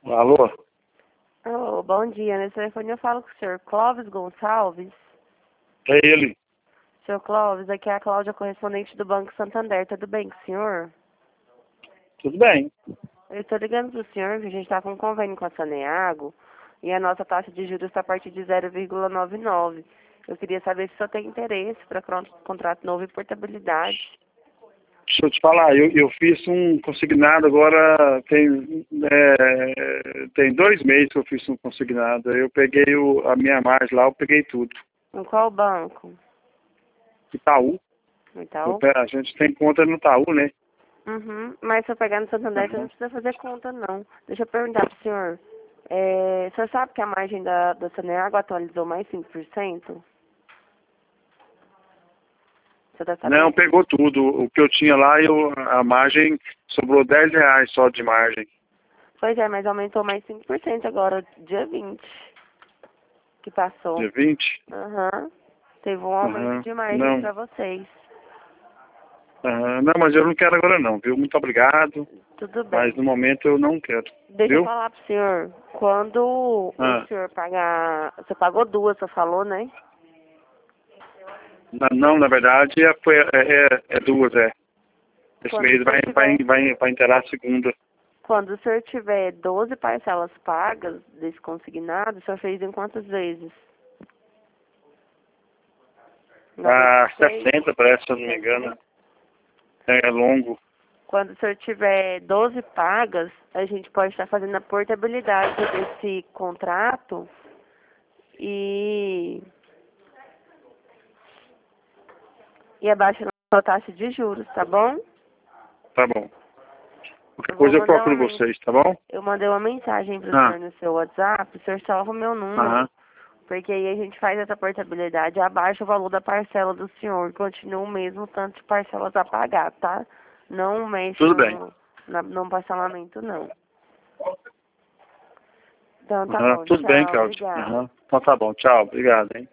Alô? Oh, bom dia. Nesse telefone eu falo com o senhor Clóvis Gonçalves. É ele. Senhor Clóvis, aqui é a Cláudia, correspondente do Banco Santander. Tudo bem com o senhor? Tudo bem. Eu estou ligando para o senhor que a gente está com um convênio com a Saneago e a nossa taxa de juros está a partir de 0,99. Eu queria saber se o senhor tem interesse para contrato novo e portabilidade. Deixa eu te falar, eu fiz um consignado agora, tem 2 meses que eu fiz um consignado. Eu peguei a minha margem lá, eu peguei tudo. Em qual banco? Itaú. No Itaú? A gente tem conta no Itaú, né? Uhum. Mas se eu pegar no Santander, você não precisa fazer conta, não. Deixa eu perguntar para o senhor. O senhor sabe que a margem da Saneago atualizou mais 5%? Você tá sabendo? Não, pegou tudo. O que eu tinha lá, a margem sobrou R$10 só de margem. Pois é, mas aumentou mais 5% agora, dia 20, que passou. Dia 20? Aham. Teve um aumento Aham. de margem Não. para vocês. Aham. Não, mas eu não quero agora não, viu? Muito obrigado. Tudo Mas bem. no momento eu não quero. Deixa eu Viu? falar pro senhor. Quando o senhor pagar... Você pagou 2, você falou, né? Não, na verdade, é 2, é. Esse Quando o mês senhor tiver... vai inteirar a segunda. Quando o senhor tiver 12 parcelas pagas desse consignado, o senhor fez em quantas vezes? 60 parece, se eu não me engano. É longo. Quando o senhor tiver 12 pagas, a gente pode estar fazendo a portabilidade desse contrato e abaixando a taxa de juros, tá bom? Tá bom. Qualquer Eu vou coisa eu mandar procuro vocês, tá bom? eu mandei uma mensagem pro senhor no seu WhatsApp, o senhor salva o meu número, Aham. porque aí a gente faz essa portabilidade, abaixa o valor da parcela do senhor e continua o mesmo tanto de parcelas a pagar, tá? Não mexe Tudo bem. no parcelamento, não. Então tá Aham. bom, Tudo bem, tchau, Cláudio. obrigada. Aham. Então tá bom. Tchau. Obrigado, hein?